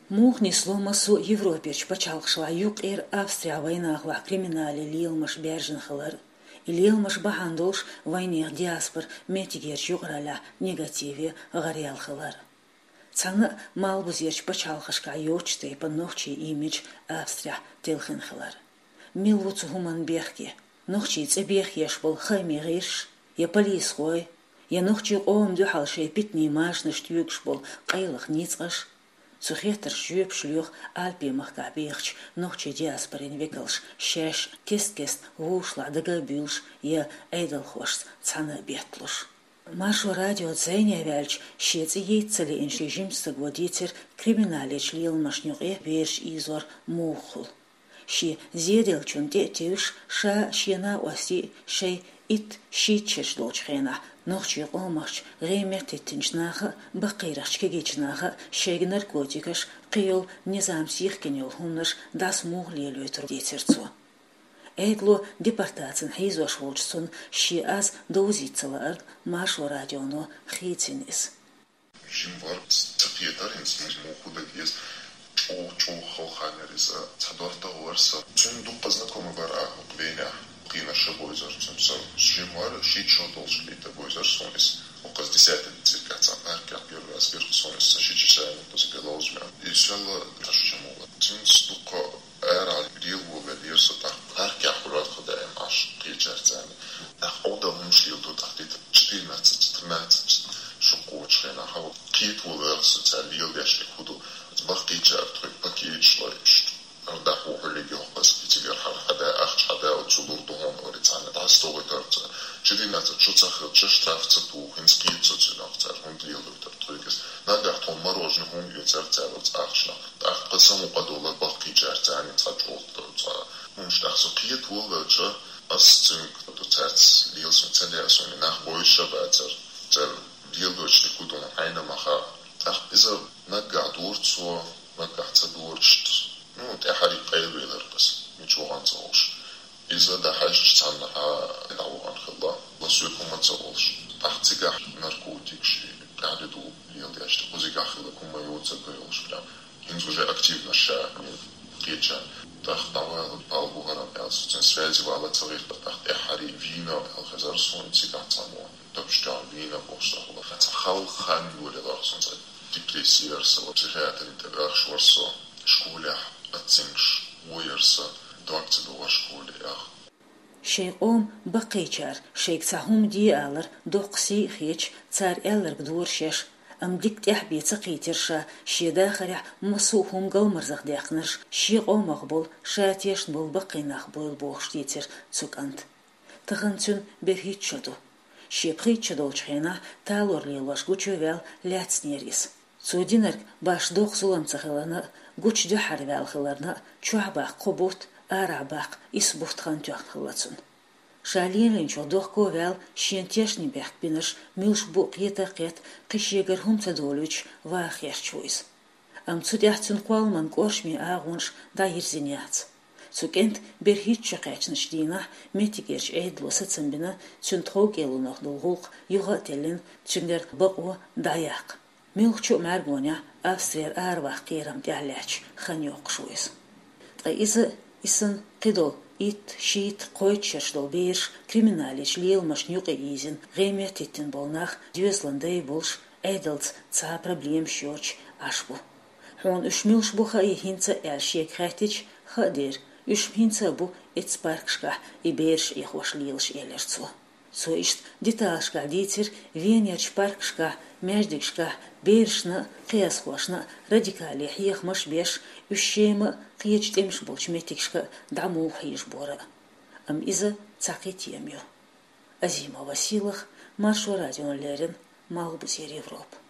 Мухни сломасу Европеч пачалқшла юқ Австрия войнағла криминале лилмаш берженхалар. Лилмаш бахандолш войнех диаспор метигерч юғраля негативе ғариалхалар. Цаңы малбузерч пачалқышка йочты панохчи имидж Австрия телхенхалар. Милвуцу хуман бехке. Нохчи цебех ешбол хайми гирш. Я полис хой. Я нохчи оом дюхалшей питни машныш тюкшбол қайлық ницғаш. Цухетер жүйіп шлюх Альпи махкабихч, нохчи диаспорин векалш, шеш, кест вушла дагабюлш, я эйдалхош, цана бетлуш. Машу радио ценя вяльч, щец яйцели инш режимста гводитер, криминалич лил машнюге верш изор мухул. Щи зеделчун детюш, ша щена оси, шей ит щичеш долчхена. Нохчи омахч ремертетинчнаха бақирахчкегичнаха шег наркотикаш қиыл низамсихкенел хуннаш дас мухлелютер детерцу. Эйдло депортацин хейзош волчсон щи аз доузицалар машу радионо хитинис. Жимвар цапиетар хинсмуз мухуда гез чоу халханерис цадорта орса. Чун дупа знакомый бара бейня. Qina šaboizar, šimvar šičo dolšklita boizar sonis. Okas 10 cirkācā mērķā piervās virku sonis šiči sēni, tas ir lauzmē. Isvela tašķamola. Cins duka ērā rīlvo vēl irsa tā mērķā, kurāt kādējiem aš qīčērcēni. Tā oda mums līdu tā tīt 4 mēcēc šokočēnā hava kītvo vērsa cā līlgēšļi hudu. Bāk qīčērtu, pakīčlaištu. ده وحلي يوقس بتجار حدا أخش حدا وتصور دهون وريتانا ده استوى ترتا شدي ناس شو تأخذ شش ترافت تو هنسكيت تجنا أكتر هم ديال دكتور تريكس نادر توم مروجن هم يتر تعرض أخشنا أخذ قسم وقدولا باقي جارتاني تجرب ترتا مش تحسقية ولا جا أستنك ترتاس ليلس متلي أسوني نخ بويشة بعتر جر ديال دوش تكودون عينا مخا إذا نقع دور تو نقع تدورشت Ну, это харик эйвелер бас, ничего не залож. Из-за да хаш цанна науган хилла, ласуйку мацалож. Тахтига наркотикши, гадеду лилдяшты, музыка хилла кумайоца гайлш прям. Инз уже активно ша геча. Тах давал балбугара пялс, цен связи вала царих, тах хари вина пял хазар сон цигацамо. Топштан вина бошла. Хал хан юре дарсон, депрессиерса, психиатрин тегахшварса, школя. أتسنش ويرسا دوكت دوا شكولي أخ شيخ بقيتشار شيخ ساهم دي آلر دوقسي خيش تار آلر بدور شش ديك تحبي تقيترشا شي داخرح مسوهم قل مرزق داخنرش شيخ مقبول شاتيش نبول بقي نخبول بوخش ديتر تسوك أنت تغنتون برهيت شدو شي بخيت شدو جحينا تالور ليلوش قوچو ويل لاتسنيريس سودينرك باش دوق زولم تخلنا قوچ دو حربال خلرنا چوعباق قبوت آرعباق إسبوت خان تيوخ خلاتسون شالين شو دوق كووال شينتيشني بيخ بينش ميلش بوق يتاقيت قشيقر هم تدولوش واخير چويز تسود يحتن قوال من قوشمي آغونش داير زينيات سوكنت برهيت شقاچنش دينا ميتيگيرش ايدلو ستسنبنا تنتخو گيلو نخدوغوق يوغا تلين تشنگر بقو داياق ميلخشو مارغونيا أفسرير أرواح قيرم دعلاش خنيوق شويس إذا إسن قدو إت شيت قويتشش دو بيرش كريمناليش ليل مشنيوق إيزن غيمية تيتن بولناخ ديوزلندي بولش أيدلت تا проблем شوش أشبو هون أشميلش بوخا إيهنتا ألشيك خاتيش خادير أشمهنتا بو إتسباركشكا إبيرش إخوش ليلش إلرتسو سو إشت ديتاشكا ديتر венерч паркшка мяждикшка бершна қиясхошна радикали хиехмаш беш ущема қиечтемш болчметикшка дамул хиш бора иза цақитемю Азима Василах Маршу радио Лерин Малбузер Европа